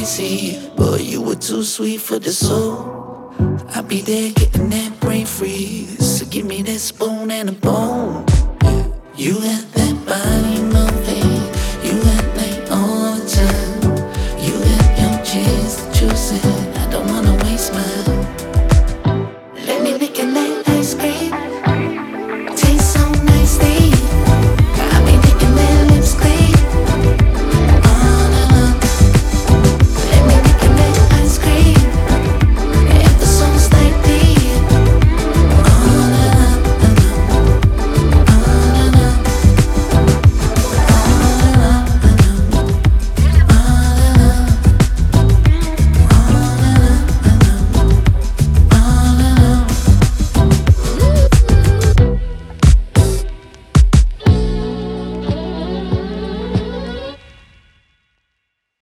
crazy. Boy, you were too sweet for the soul. I'll be there getting that brain freeze. So give me that spoon and a bone. You